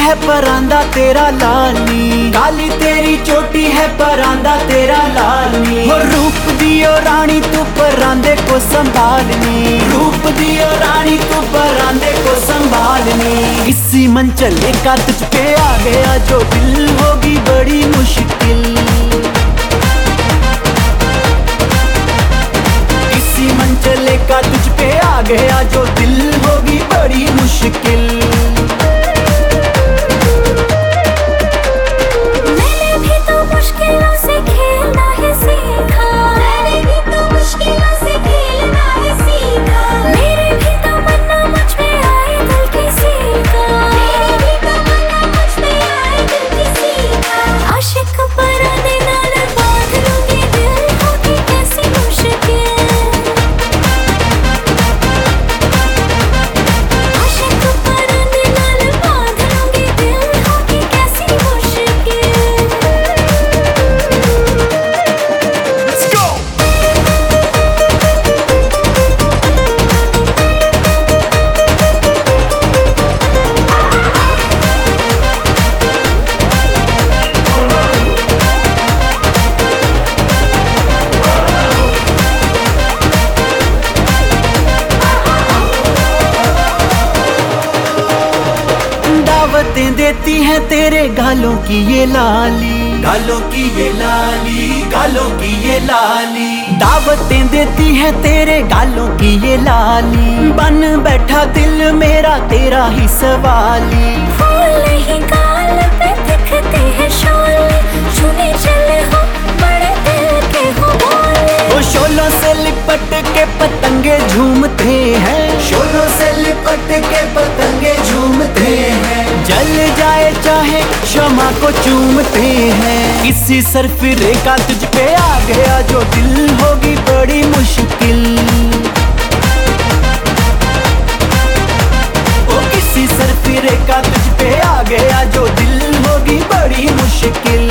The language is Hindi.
है परांदा तेरा लाल नी, काली तेरी चोटी है परांदा तेरा लाल नी। हो रूप दियो रानी तू परांदे को संभालनी, रूप दियो रानी तू परांदे को संभालनी। इसी मंचले का तुझ पे आ गया जो दिल होगी बड़ी मुश्किल, इसी मंचले का तुझ पे आ गया जो दिल होगी बड़ी मुश्किल। दावतें देती है तेरे गालों की ये लाली, गालों की ये लाली, गालों की ये लाली। दावतें देती है तेरे गालों की ये लाली, बन बैठा दिल मेरा तेरा ही सवाली। फूल ही गाल पे दिखते हैं शोले, छूने चले हो बड़े दिल के हो बोले। वो शोलों से लिपट के पतंगे झूमते हैं, शोलों से लिपट के पतंगे झूमते हैं। जल जाए चाहे क्षमा को चूमते हैं। इसी सरफिरे का तुझ पे आ गया जो दिल होगी बड़ी मुश्किल, ओ किसी सरफिरे का तुझ पे आ गया जो दिल होगी बड़ी मुश्किल।